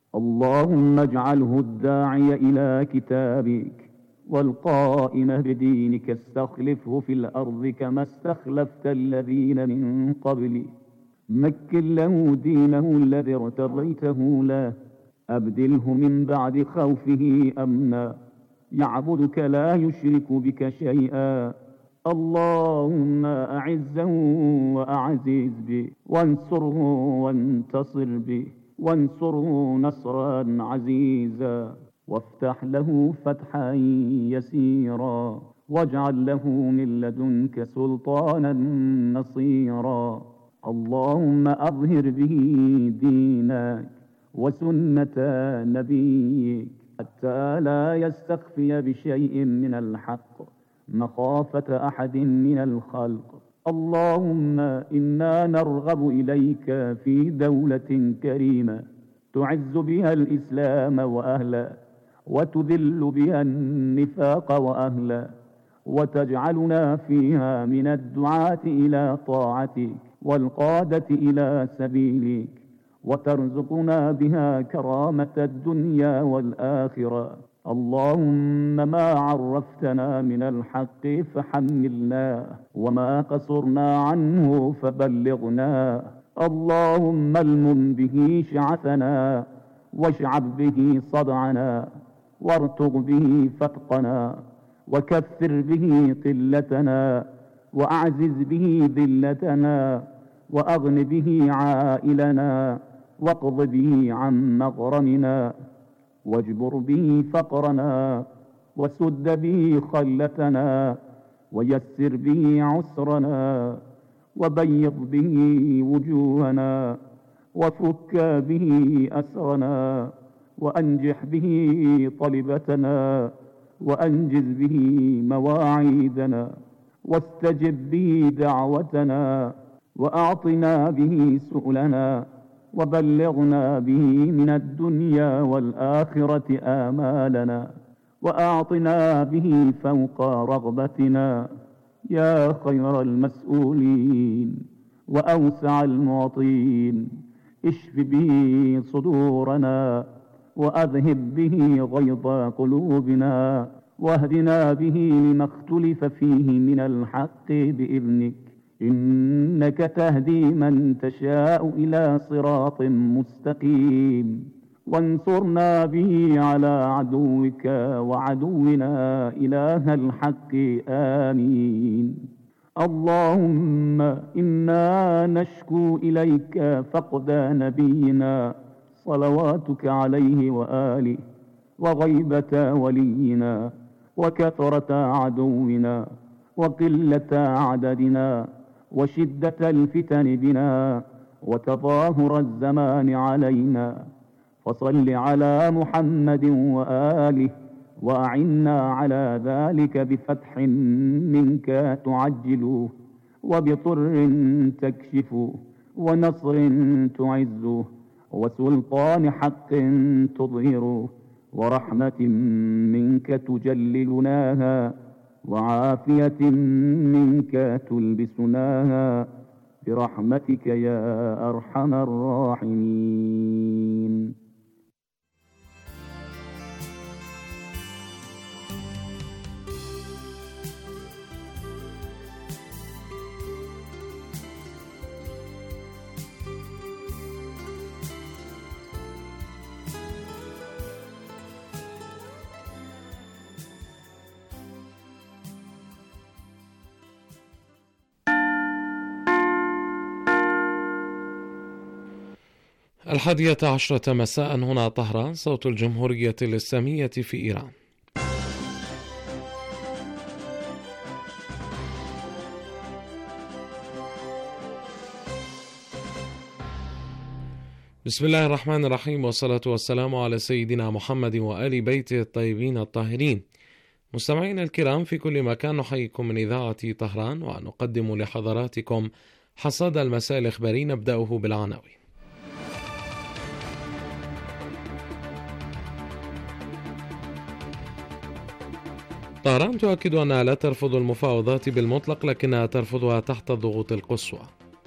اللهم اجعله الداعي إلى كتابك والقائم بدينك، استخلفه في الأرض كما استخلفت الذين من قبله. مكن له دينه الذي ارتضيته له، أبدله من بعد خوفه أمنا، يعبدك لا يشرك بك شيئا. اللهم أعزه وأعزز به، وانصره وانتصر به، وانصره نصرا عزيزا، وافتح له فتحا يسيرا، واجعل له من لدنك سلطانا نصيرا. اللهم أظهر به دينك وسنة نبيك، حتى لا يستخفي بشيء من الحق مخافة أحد من الخلق. اللهم إنا نرغب إليك في دولة كريمة تعز بها الإسلام وأهله، وتذل بها النفاق وأهله، وتجعلنا فيها من الدعاة إلى طاعتك والقادة إلى سبيلك، وترزقنا بها كرامة الدنيا والآخرة. اللهم ما عرفتنا من الحق فحملنا، وما قصرنا عنه فبلغنا. اللهم المم به شعثنا، واشعب به صدعنا، وارتق به فتقنا، وكثر به قلتنا، وأعزز به ذلتنا، وأغن به عائلنا، واقض به عن مغرمنا، واجبر به فقرنا، وسد به خلتنا، ويسر به عسرنا، وبيض به وجوهنا، وفك به أسرنا، وأنجح به طلبتنا، وأنجز به مواعيدنا، واستجب به دعوتنا، وأعطنا به سؤلنا، وبلغنا به من الدنيا والآخرة آمالنا، وأعطنا به فوق رغبتنا يا خير المسؤولين وأوسع المعطين. اشف به صدورنا، وأذهب به غيظ قلوبنا، واهدنا به لما اختلف فيه من الحق بإذنك، إنك تهدي من تشاء إلى صراط مستقيم. وانصرنا به على عدوك وعدونا إله الحق آمين. اللهم إنا نشكو إليك فقد نبينا صلواتك عليه وآله، وغيبة ولينا، وكثرة عدونا، وقلة عددنا، وشدة الفتن بنا، وتظاهر الزمان علينا. فصل على محمد وآله، وأعنا على ذلك بفتح منك تعجله، وبطر تكشفه، ونصر تعزه، وسلطان حق تظهره، ورحمة منك تجللناها، وعافية منك تلبسناها، برحمتك يا أرحم الراحمين. الحادية عشرة مساء هنا طهران، صوت الجمهورية الإسلامية في إيران. بسم الله الرحمن الرحيم، والصلاة والسلام على سيدنا محمد وآل بيته الطيبين الطاهرين. مستمعينا الكرام في كل مكان، نحييكم من إذاعة طهران، ونقدم لحضراتكم حصاد المساء الإخباري، نبدأه بالعناوين. طهران تؤكد أنها لا ترفض المفاوضات بالمطلق، لكنها ترفضها تحت الضغوط القصوى.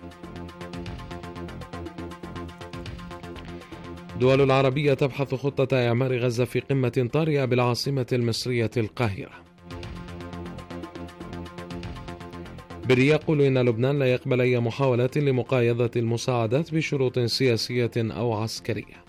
الدول العربية تبحث خطة إعمار غزة في قمة طارئة بالعاصمة المصرية القاهرة. بري يقول إن لبنان لا يقبل أي محاولات لمقايضة المساعدات بشروط سياسية أو عسكرية.